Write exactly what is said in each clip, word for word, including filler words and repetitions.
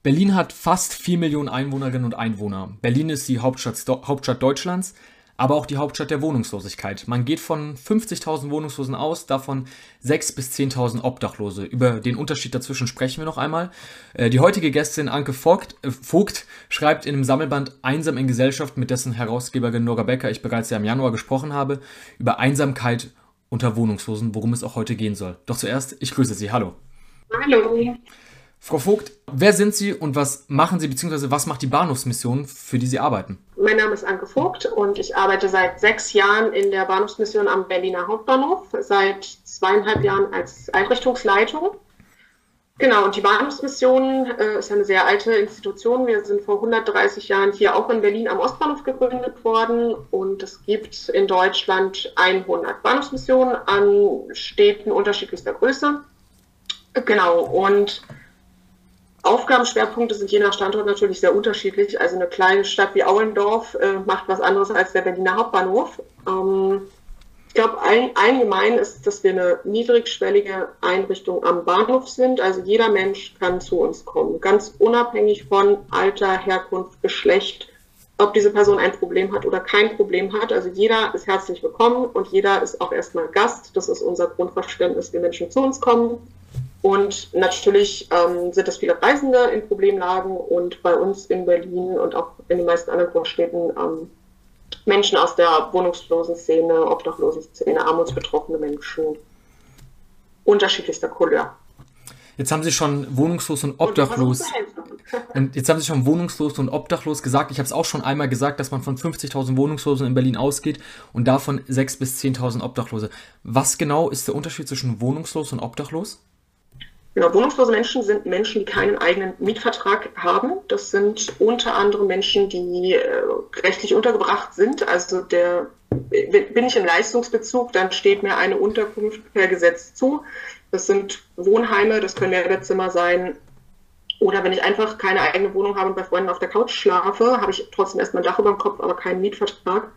Berlin hat fast vier Millionen Einwohnerinnen und Einwohner. Berlin ist die Hauptstadt, Hauptstadt Deutschlands, aber auch die Hauptstadt der Wohnungslosigkeit. Man geht von fünfzigtausend Wohnungslosen aus, davon sechstausend bis zehntausend Obdachlose. Über den Unterschied dazwischen sprechen wir noch einmal. Äh, Die heutige Gästin Anke Vogt, äh, Vogt schreibt in dem Sammelband Einsam in Gesellschaft, mit dessen Herausgeberin Nora Becker ich bereits ja im Januar gesprochen habe, über Einsamkeit unter Wohnungslosen, worum es auch heute gehen soll. Doch zuerst, ich grüße Sie. Hallo. Hallo. Frau Vogt, wer sind Sie und was machen Sie, beziehungsweise was macht die Bahnhofsmission, für die Sie arbeiten? Mein Name ist Anke Vogt und ich arbeite seit sechs Jahren in der Bahnhofsmission am Berliner Hauptbahnhof, seit zweieinhalb Jahren als Einrichtungsleitung. Genau, und die Bahnhofsmission äh, ist eine sehr alte Institution. Wir sind vor hundertdreißig Jahren hier auch in Berlin am Ostbahnhof gegründet worden und es gibt in Deutschland hundert Bahnhofsmissionen an Städten unterschiedlichster Größe. Genau, und Aufgabenschwerpunkte sind je nach Standort natürlich sehr unterschiedlich. Also eine kleine Stadt wie Auendorf äh, macht was anderes als der Berliner Hauptbahnhof. Ähm, ich glaube, ein, allgemein ist, dass wir eine niedrigschwellige Einrichtung am Bahnhof sind. Also jeder Mensch kann zu uns kommen, ganz unabhängig von Alter, Herkunft, Geschlecht, ob diese Person ein Problem hat oder kein Problem hat. Also jeder ist herzlich willkommen und jeder ist auch erstmal Gast. Das ist unser Grundverständnis, wie Menschen zu uns kommen. Und natürlich ähm, sind das viele Reisende in Problemlagen und bei uns in Berlin und auch in den meisten anderen Großstädten ähm, Menschen aus der wohnungslosen Szene, obdachlosen Szene, armutsbetroffene Menschen unterschiedlichster Couleur. Jetzt haben Sie schon wohnungslos und obdachlos. Und jetzt haben Sie schon wohnungslos und obdachlos gesagt. Ich habe es auch schon einmal gesagt, dass man von fünfzigtausend Wohnungslosen in Berlin ausgeht und davon sechstausend bis zehntausend Obdachlose. Was genau ist der Unterschied zwischen wohnungslos und obdachlos? Ja, wohnungslose Menschen sind Menschen, die keinen eigenen Mietvertrag haben. Das sind unter anderem Menschen, die äh, rechtlich untergebracht sind. Also der, bin ich im Leistungsbezug, dann steht mir eine Unterkunft per Gesetz zu. Das sind Wohnheime, das können Mehrbettzimmer sein. Oder wenn ich einfach keine eigene Wohnung habe und bei Freunden auf der Couch schlafe, habe ich trotzdem erstmal ein Dach über dem Kopf, aber keinen Mietvertrag.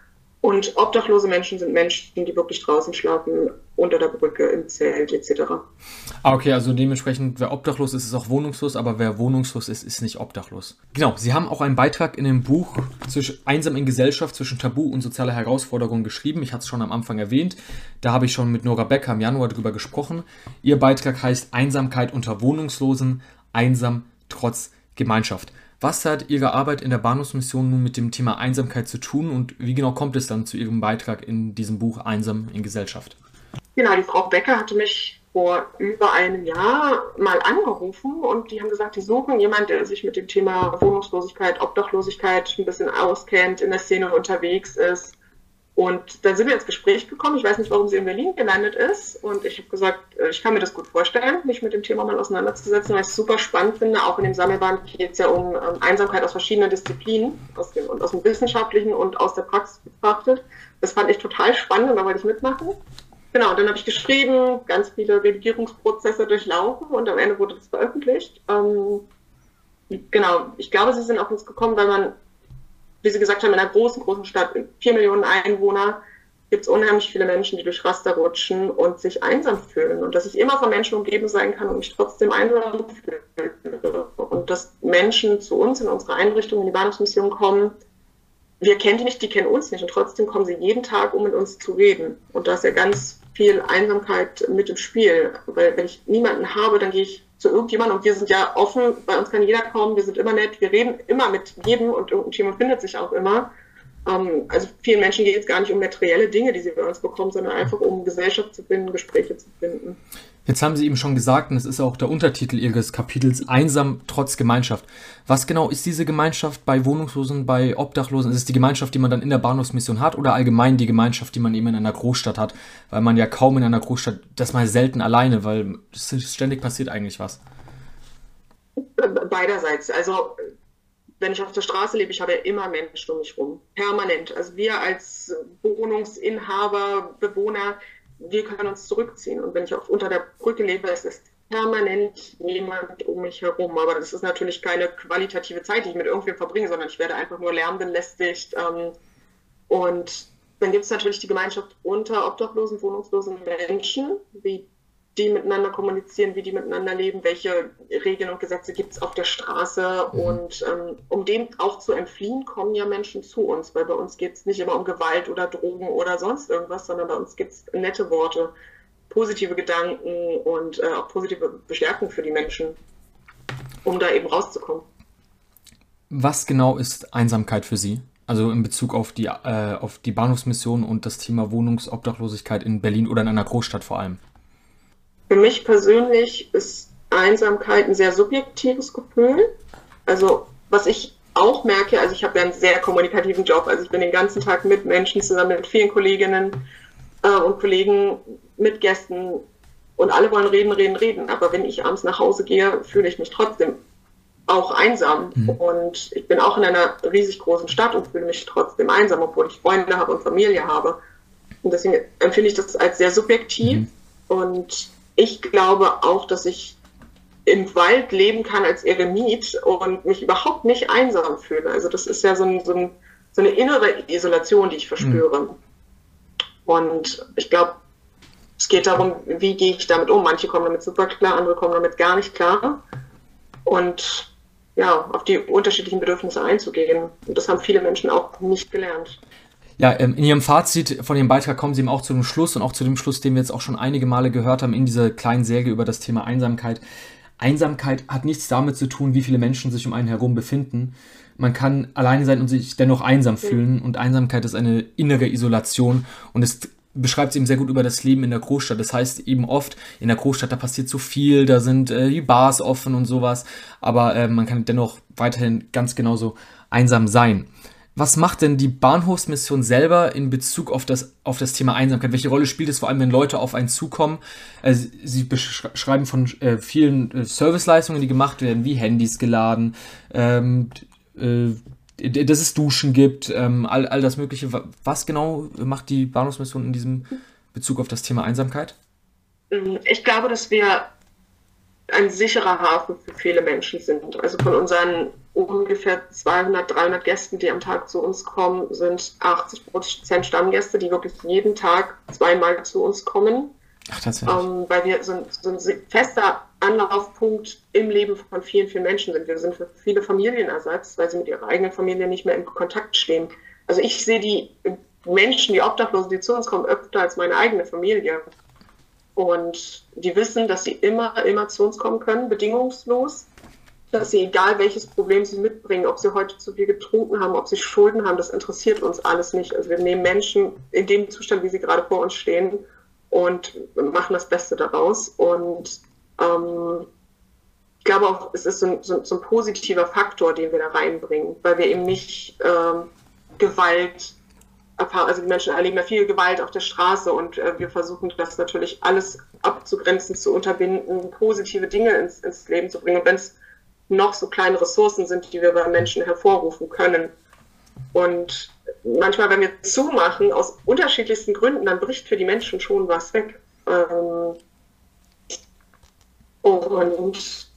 Und obdachlose Menschen sind Menschen, die wirklich draußen schlafen, unter der Brücke, im Zelt et cetera. Ah, okay, also dementsprechend, wer obdachlos ist, ist auch wohnungslos, aber wer wohnungslos ist, ist nicht obdachlos. Genau, Sie haben auch einen Beitrag in dem Buch zwischen Einsam in Gesellschaft, zwischen Tabu und sozialer Herausforderung geschrieben. Ich hatte es schon am Anfang erwähnt. Da habe ich schon mit Nora Becker im Januar drüber gesprochen. Ihr Beitrag heißt Einsamkeit unter Wohnungslosen, einsam trotz Gemeinschaft. Was hat Ihre Arbeit in der Bahnhofsmission nun mit dem Thema Einsamkeit zu tun und wie genau kommt es dann zu Ihrem Beitrag in diesem Buch Einsam in Gesellschaft? Genau, die Frau Becker hatte mich vor über einem Jahr mal angerufen und die haben gesagt, die suchen jemanden, der sich mit dem Thema Wohnungslosigkeit, Obdachlosigkeit ein bisschen auskennt, in der Szene unterwegs ist. Und dann sind wir ins Gespräch gekommen. Ich weiß nicht, warum sie in Berlin gelandet ist. Und ich habe gesagt, ich kann mir das gut vorstellen, mich mit dem Thema mal auseinanderzusetzen, weil ich es super spannend finde. Auch in dem Sammelband geht es ja um ähm, Einsamkeit aus verschiedenen Disziplinen, aus dem, und aus dem Wissenschaftlichen und aus der Praxis betrachtet. Das fand ich total spannend und da wollte ich mitmachen. Genau, dann habe ich geschrieben, ganz viele Redigierungsprozesse durchlaufen und am Ende wurde das veröffentlicht. Ähm, genau, ich glaube, sie sind auf uns gekommen, weil man, wie Sie gesagt haben, in einer großen, großen Stadt mit vier Millionen Einwohnern gibt es unheimlich viele Menschen, die durch Raster rutschen und sich einsam fühlen. Und dass ich immer von Menschen umgeben sein kann und mich trotzdem einsam fühle. Und dass Menschen zu uns in unsere Einrichtung, in die Bahnhofsmission kommen, wir kennen die nicht, die kennen uns nicht. Und trotzdem kommen sie jeden Tag, um mit uns zu reden. Und da ist ja ganz viel Einsamkeit mit im Spiel. Weil wenn ich niemanden habe, dann gehe ich zu irgendjemandem und wir sind ja offen, bei uns kann jeder kommen, wir sind immer nett, wir reden immer mit jedem und irgendein Thema findet sich auch immer. Ähm, also vielen Menschen geht es gar nicht um materielle Dinge, die sie bei uns bekommen, sondern einfach um Gesellschaft zu finden, Gespräche zu finden. Jetzt haben Sie eben schon gesagt, und das ist auch der Untertitel Ihres Kapitels, Einsam trotz Gemeinschaft. Was genau ist diese Gemeinschaft bei Wohnungslosen, bei Obdachlosen? Ist es die Gemeinschaft, die man dann in der Bahnhofsmission hat oder allgemein die Gemeinschaft, die man eben in einer Großstadt hat? Weil man ja kaum in einer Großstadt, das mal selten alleine, weil ständig passiert eigentlich was. Beiderseits. Also wenn ich auf der Straße lebe, ich habe ja immer Menschen um mich rum. Permanent. Also wir als Wohnungsinhaber, Bewohner, wir können uns zurückziehen. Und wenn ich auch unter der Brücke lebe, es ist permanent jemand um mich herum. Aber das ist natürlich keine qualitative Zeit, die ich mit irgendwem verbringe, sondern ich werde einfach nur lärmbelästigt. Und dann gibt es natürlich die Gemeinschaft unter obdachlosen, wohnungslosen Menschen, wie die miteinander kommunizieren, wie die miteinander leben, welche Regeln und Gesetze gibt es auf der Straße. Mhm. Und ähm, um dem auch zu entfliehen, kommen ja Menschen zu uns, weil bei uns geht es nicht immer um Gewalt oder Drogen oder sonst irgendwas, sondern bei uns gibt es nette Worte, positive Gedanken und äh, auch positive Bestärkung für die Menschen, um da eben rauszukommen. Was genau ist Einsamkeit für Sie? Also in Bezug auf die, äh, auf die Bahnhofsmission und das Thema Wohnungsobdachlosigkeit in Berlin oder in einer Großstadt vor allem? Für mich persönlich ist Einsamkeit ein sehr subjektives Gefühl. Also was ich auch merke, also ich habe ja einen sehr kommunikativen Job, also ich bin den ganzen Tag mit Menschen zusammen, mit vielen Kolleginnen äh, und Kollegen, mit Gästen und alle wollen reden, reden, reden. Aber wenn ich abends nach Hause gehe, fühle ich mich trotzdem auch einsam. Mhm. Und ich bin auch in einer riesig großen Stadt und fühle mich trotzdem einsam, obwohl ich Freunde habe und Familie habe. Und deswegen empfinde ich das als sehr subjektiv. Mhm. Und ich glaube auch, dass ich im Wald leben kann als Eremit und mich überhaupt nicht einsam fühle. Also das ist ja so, ein, so, ein, so eine innere Isolation, die ich verspüre. Mhm. Und ich glaube, es geht darum, wie gehe ich damit um. Manche kommen damit super klar, andere kommen damit gar nicht klar. Und ja, auf die unterschiedlichen Bedürfnisse einzugehen. Und das haben viele Menschen auch nicht gelernt. Ja, in Ihrem Fazit von dem Beitrag kommen Sie eben auch zu dem Schluss und auch zu dem Schluss, den wir jetzt auch schon einige Male gehört haben in dieser kleinen Serie über das Thema Einsamkeit. Einsamkeit hat nichts damit zu tun, wie viele Menschen sich um einen herum befinden. Man kann alleine sein und sich dennoch einsam fühlen. Und Einsamkeit ist eine innere Isolation und es beschreibt es eben sehr gut über das Leben in der Großstadt. Das heißt eben oft, in der Großstadt, da passiert so viel, da sind äh, die Bars offen und sowas, aber äh, man kann dennoch weiterhin ganz genauso einsam sein. Was macht denn die Bahnhofsmission selber in Bezug auf das, auf das Thema Einsamkeit? Welche Rolle spielt es vor allem, wenn Leute auf einen zukommen? Also Sie beschreiben von äh, vielen äh, Serviceleistungen, die gemacht werden, wie Handys geladen, ähm, äh, dass es Duschen gibt, ähm, all, all das Mögliche. Was genau macht die Bahnhofsmission in diesem Bezug auf das Thema Einsamkeit? Ich glaube, dass wir ein sicherer Hafen für viele Menschen sind. Also von unseren ungefähr zweihundert, dreihundert Gästen, die am Tag zu uns kommen, sind achtzig Prozent Stammgäste, die wirklich jeden Tag zweimal zu uns kommen. Ach, tatsächlich. Ähm, weil wir so ein, so ein fester Anlaufpunkt im Leben von vielen, vielen Menschen sind. Wir sind für viele Familienersatz, weil sie mit ihrer eigenen Familie nicht mehr in Kontakt stehen. Also ich sehe die Menschen, die Obdachlosen, die zu uns kommen, öfter als meine eigene Familie. Und die wissen, dass sie immer, immer zu uns kommen können, bedingungslos. Dass sie, egal welches Problem sie mitbringen, ob sie heute zu viel getrunken haben, ob sie Schulden haben, das interessiert uns alles nicht. Also wir nehmen Menschen in dem Zustand, wie sie gerade vor uns stehen, und machen das Beste daraus. Und ähm, ich glaube auch, es ist so ein, so, so ein positiver Faktor, den wir da reinbringen, weil wir eben nicht ähm, Gewalt erfahren. Also die Menschen erleben ja viel Gewalt auf der Straße und äh, wir versuchen das natürlich alles abzugrenzen, zu unterbinden, positive Dinge ins, ins Leben zu bringen. Und wenn es noch so kleine Ressourcen sind, die wir bei Menschen hervorrufen können. Und manchmal, wenn wir zumachen, aus unterschiedlichsten Gründen, dann bricht für die Menschen schon was weg. Ähm, und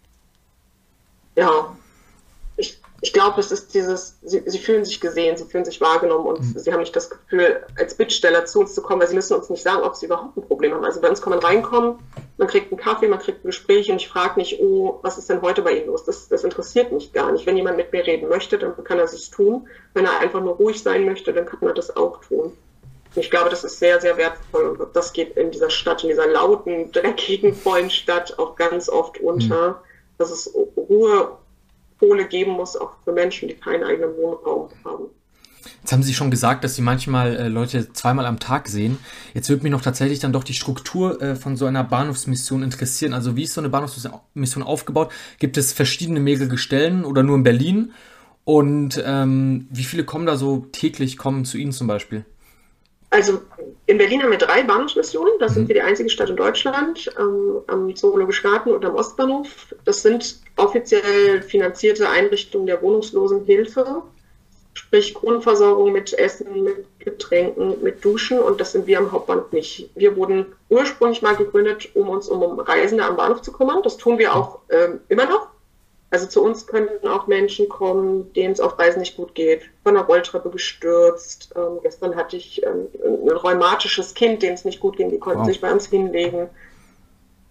ja, ich, ich glaube, es ist dieses, sie, sie fühlen sich gesehen, sie fühlen sich wahrgenommen und mhm. sie haben nicht das Gefühl, als Bittsteller zu uns zu kommen, weil sie müssen uns nicht sagen, ob sie überhaupt ein Problem haben. Also bei uns kann man reinkommen, man kriegt einen Kaffee, man kriegt ein Gespräch und ich frage nicht, oh, was ist denn heute bei Ihnen los? Das, das interessiert mich gar nicht. Wenn jemand mit mir reden möchte, dann kann er es tun. Wenn er einfach nur ruhig sein möchte, dann kann er das auch tun. Und ich glaube, das ist sehr, sehr wertvoll und das geht in dieser Stadt, in dieser lauten, dreckigen, vollen Stadt auch ganz oft unter, mhm. dass es Ruhepole geben muss, auch für Menschen, die keinen eigenen Wohnraum haben. Jetzt haben Sie schon gesagt, dass Sie manchmal äh, Leute zweimal am Tag sehen. Jetzt würde mich noch tatsächlich dann doch die Struktur äh, von so einer Bahnhofsmission interessieren. Also wie ist so eine Bahnhofsmission aufgebaut? Gibt es verschiedene mehrere Stellen oder nur in Berlin? Und ähm, wie viele kommen da so täglich, kommen zu Ihnen zum Beispiel? Also in Berlin haben wir drei Bahnhofsmissionen. Da mhm. sind wir die einzige Stadt in Deutschland, ähm, am Zoologischen Garten und am Ostbahnhof. Das sind offiziell finanzierte Einrichtungen der Wohnungslosenhilfe. Sprich Grundversorgung mit Essen, mit Getränken, mit Duschen und das sind wir am Hauptbahnhof nicht. Wir wurden ursprünglich mal gegründet, um uns um Reisende am Bahnhof zu kümmern. Das tun wir auch ähm, immer noch. Also zu uns können auch Menschen kommen, denen es auf Reisen nicht gut geht, von einer Rolltreppe gestürzt. Ähm, gestern hatte ich ähm, ein rheumatisches Kind, dem es nicht gut ging, die konnten wow. sich bei uns hinlegen.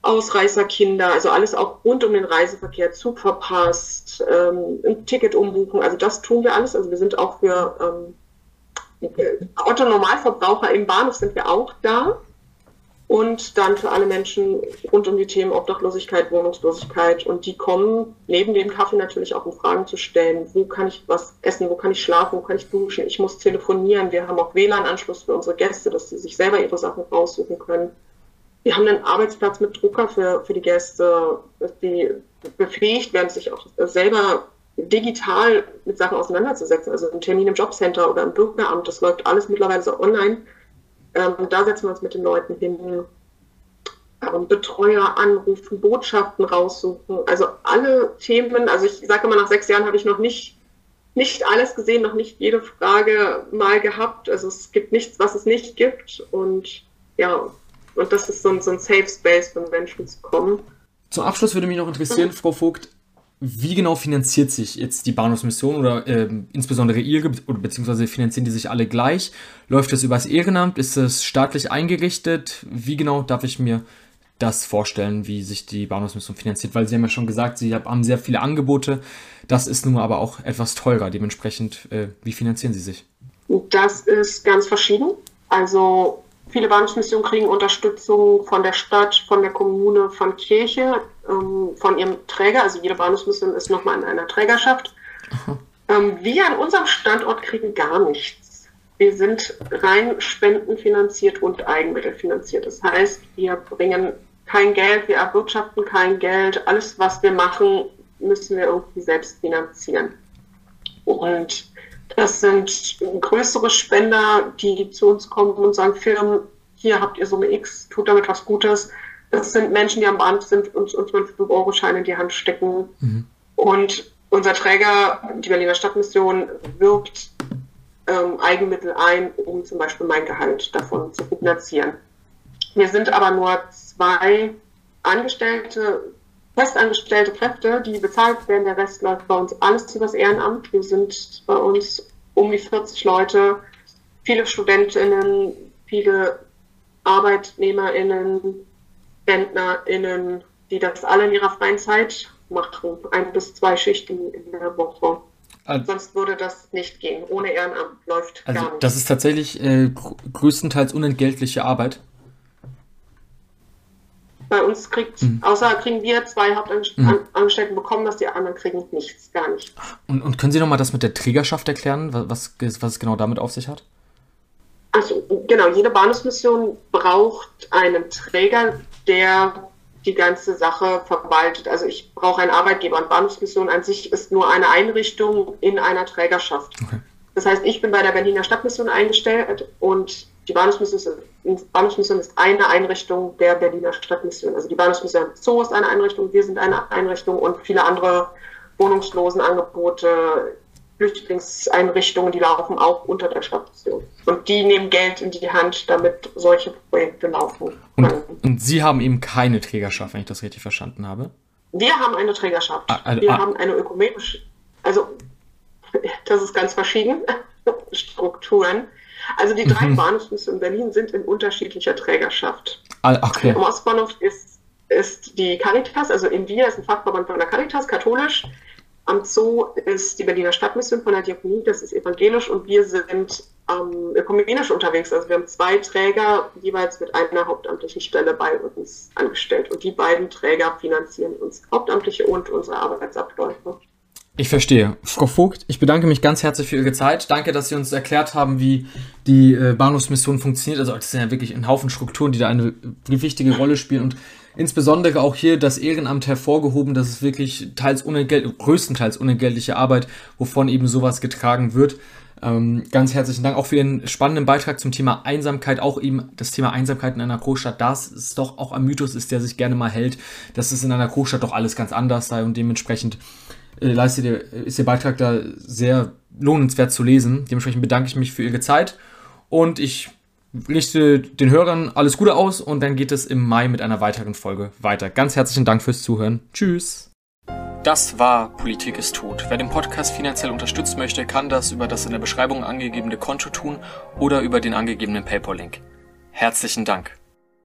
Ausreißerkinder, also alles auch rund um den Reiseverkehr, Zug verpasst, ähm, ein Ticket umbuchen, also das tun wir alles. Also wir sind auch für ähm, Otto-Normalverbraucher im Bahnhof sind wir auch da. Und dann für alle Menschen rund um die Themen Obdachlosigkeit, Wohnungslosigkeit. Und die kommen neben dem Kaffee natürlich auch, um Fragen zu stellen. Wo kann ich was essen? Wo kann ich schlafen? Wo kann ich duschen? Ich muss telefonieren. Wir haben auch W L A N-Anschluss für unsere Gäste, dass sie sich selber ihre Sachen raussuchen können. Wir haben einen Arbeitsplatz mit Drucker für, für die Gäste, dass die befähigt werden, sich auch selber digital mit Sachen auseinanderzusetzen. Also ein Termin im Jobcenter oder im Bürgeramt, das läuft alles mittlerweile so online. Ähm, da setzen wir uns mit den Leuten hin, ähm, Betreuer anrufen, Botschaften raussuchen, also alle Themen, also ich sage immer, nach sechs Jahren habe ich noch nicht, nicht alles gesehen, noch nicht jede Frage mal gehabt, also es gibt nichts, was es nicht gibt und ja, und das ist so ein, so ein Safe Space für Menschen zu kommen. Zum Abschluss würde mich noch interessieren, mhm. Frau Vogt, wie genau finanziert sich jetzt die Bahnhofsmission oder äh, insbesondere ihr, oder beziehungsweise finanzieren die sich alle gleich? Läuft das übers Ehrenamt? Ist das staatlich eingerichtet? Wie genau darf ich mir das vorstellen, wie sich die Bahnhofsmission finanziert? Weil Sie haben ja schon gesagt, Sie haben sehr viele Angebote. Das ist nun aber auch etwas teurer. Dementsprechend, äh, wie finanzieren Sie sich? Das ist ganz verschieden. Also viele Bahnhofsmissionen kriegen Unterstützung von der Stadt, von der Kommune, von Kirche, ähm, von ihrem Träger. Also jede Bahnhofsmission ist nochmal in einer Trägerschaft. Ähm, wir an unserem Standort kriegen gar nichts. Wir sind rein spendenfinanziert und eigenmittelfinanziert. Das heißt, wir bringen kein Geld, wir erwirtschaften kein Geld. Alles, was wir machen, müssen wir irgendwie selbst finanzieren. Und das sind größere Spender, die zu uns kommen und sagen, Firmen, hier habt ihr Summe X, tut damit was Gutes. Das sind Menschen, die am Bahnhof sind und uns mal fünf Euro Scheine in die Hand stecken. Mhm. Und unser Träger, die Berliner Stadtmission, wirbt ähm, Eigenmittel ein, um zum Beispiel mein Gehalt davon zu finanzieren. Wir sind aber nur zwei Angestellte, festangestellte Kräfte, die bezahlt werden. Der Rest läuft bei uns alles übers Ehrenamt. Wir sind bei uns um die vierzig Leute, viele StudentInnen, viele ArbeitnehmerInnen, RentnerInnen, die das alle in ihrer freien Zeit machen. Ein bis zwei Schichten in der Woche. Also, sonst würde das nicht gehen. Ohne Ehrenamt läuft also gar nicht. Das ist tatsächlich äh, größtenteils unentgeltliche Arbeit. Bei uns kriegt, mhm. außer kriegen wir zwei Hauptangestellten mhm. bekommen, dass die anderen kriegen nichts, gar nichts. Und, und können Sie nochmal das mit der Trägerschaft erklären, was, was es genau damit auf sich hat? Also genau, jede Bahnhofsmission braucht einen Träger, der die ganze Sache verwaltet. Also ich brauche einen Arbeitgeber und Bahnhofsmission an sich ist nur eine Einrichtung in einer Trägerschaft. Okay. Das heißt, ich bin bei der Berliner Stadtmission eingestellt und die Bahnhofsmission, Bahnhofsmission ist eine Einrichtung der Berliner Stadtmission. Also die Bahnhofsmission Zoo ist eine Einrichtung, wir sind eine Einrichtung und viele andere Wohnungslosenangebote, Flüchtlingseinrichtungen, die laufen auch unter der Stadtmission. Und die nehmen Geld in die Hand, damit solche Projekte laufen. Und, und Sie haben eben keine Trägerschaft, wenn ich das richtig verstanden habe? Wir haben eine Trägerschaft. Ah, also, wir ah. haben eine ökumenische, also das ist ganz verschieden, Strukturen. Also die drei mhm. Bahnhofsmissionen in Berlin sind in unterschiedlicher Trägerschaft. Ah, okay. Im Ostbahnhof ist, ist die Caritas, also in Wien ist ein Fachverband von der Caritas, katholisch. Am Zoo ist die Berliner Stadtmission von der Diakonie, das ist evangelisch und wir sind ähm, ökumenisch unterwegs. Also wir haben zwei Träger, jeweils mit einer hauptamtlichen Stelle bei uns angestellt. Und die beiden Träger finanzieren uns Hauptamtliche und unsere Arbeitsabläufe. Ich verstehe. Frau Vogt, ich bedanke mich ganz herzlich für Ihre Zeit. Danke, dass Sie uns erklärt haben, wie die äh, Bahnhofsmission funktioniert. Also das sind ja wirklich ein Haufen Strukturen, die da eine wichtige Rolle spielen und insbesondere auch hier das Ehrenamt hervorgehoben, dass es wirklich teils unentgelt, größtenteils unentgeltliche Arbeit, wovon eben sowas getragen wird. Ähm, ganz herzlichen Dank auch für Ihren spannenden Beitrag zum Thema Einsamkeit, auch eben das Thema Einsamkeit in einer Großstadt, das ist doch auch ein Mythos ist, der sich gerne mal hält, dass es in einer Großstadt doch alles ganz anders sei und dementsprechend äh, leistet ihr, ist Ihr Beitrag da sehr lohnenswert zu lesen. Dementsprechend bedanke ich mich für Ihre Zeit und ich richte den Hörern alles Gute aus und dann geht es im Mai mit einer weiteren Folge weiter. Ganz herzlichen Dank fürs Zuhören. Tschüss. Das war Politik ist tot. Wer den Podcast finanziell unterstützen möchte, kann das über das in der Beschreibung angegebene Konto tun oder über den angegebenen PayPal-Link. Herzlichen Dank.